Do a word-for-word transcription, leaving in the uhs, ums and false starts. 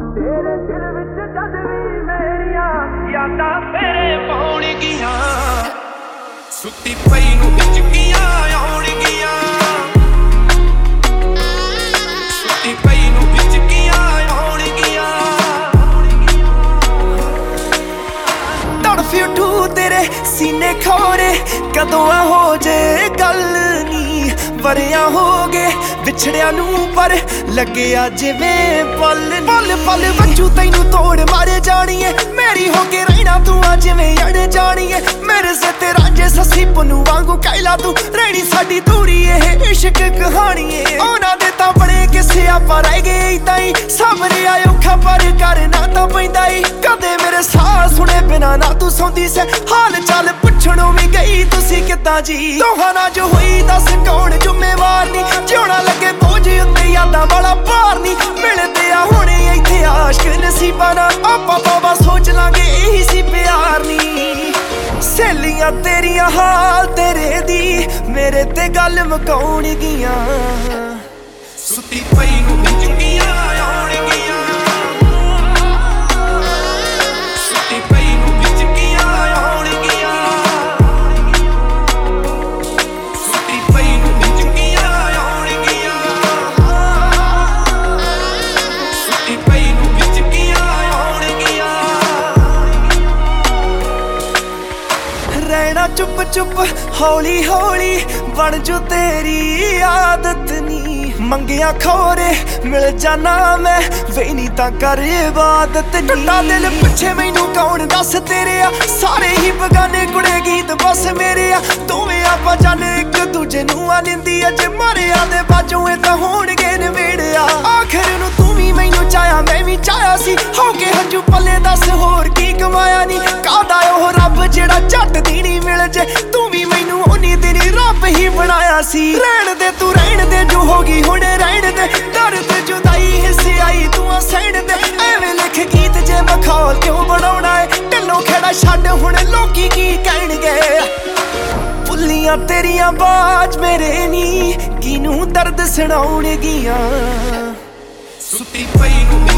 तेरे दिल विच जद भी मेरिया यादां तेरे पाउणगियां सुत्ती पई नूं हिचकियां आउणगियां सुत्ती पई नूं हिचकियां आउणगियां तड़फी उठू तेरे सीने खोरे कदों हो जे गल नी वरिया हो गए विछड़िया नू पर लगे आ जिवें पल पल पल बच्चू तैनू तोड़ मारे जानी है मेरी हो के रहना तू आ जिवें अड़ जानी है मेरे से तेरा जे ससी पनू वांगू कैला तू रहनी साडी दूरी है इश्क कहानी है ओना दे तां बड़े किसे आपां रह गए ताई सामने आयो खबर करना तां पैंदा ही कदे मेरे साह सुने बिना ना तू सौंदी से हाल चाल पुछणों भी गई तुसी किदां जी दोहां ना जो होई दस कौन ਜ਼ਿੰਮੇਵਾਰ नहीं ਜਿਉਣਾ लगे बोझ उत्ते यादां वाला भार नहीं मिलदे आ हुणे इत्थे आशिक नसीबां नाल आपां बाबा सोच लांगे यही सी प्यार नहीं सहेलियां तेरियां हाल तेरे दी मेरे ते गल मुकाउणगियां सुत्ती पई नूं हिचकियां आउणगियां सुत्ती पई नूं हिचकियां आउणगियां सुत्ती पई नूं हिचकियां आउणगियां सुत्ती पई नूं हिचकियां आउणगियां रहना चुप चुप हौली हौली बन जो तेरी आदत नी मंगिया खोरे मिल जाना मैं वे नहीं तां कर इबादत टुटा दिल पिछे मैनू कौन दस तेरे आ सारे ही बगाने कुड़े गीत बस मेरे आ दोवें आपां जाने एक दूजे नू आनिंदी अज मरिया दे बाजों ए तां होणगे नवेड़िया आखिर नू तू भी मैनू चाया मैं भी चाया सी हो के हंजू पले दस होर की कमाया नी कादा ओह रब जेड़ा झट दी नहीं मिल जे तू भी मैनू ओनी तेरी रब ही बनाया सी रहण दे तू रहण दे जो होगी हुणे रहण दे दर्द जुदाई हिस्से आई तू आ सहण दे एवें लिख गीत जे मखौल क्यों बनाउणा है ढिल्लों खेड़ा छड्ड हुण लोकी की कहणगे भुल्लियां तेरियां बाज मेरे नी किनू दर्द सुणाउणगियां सुत्ती पई नूं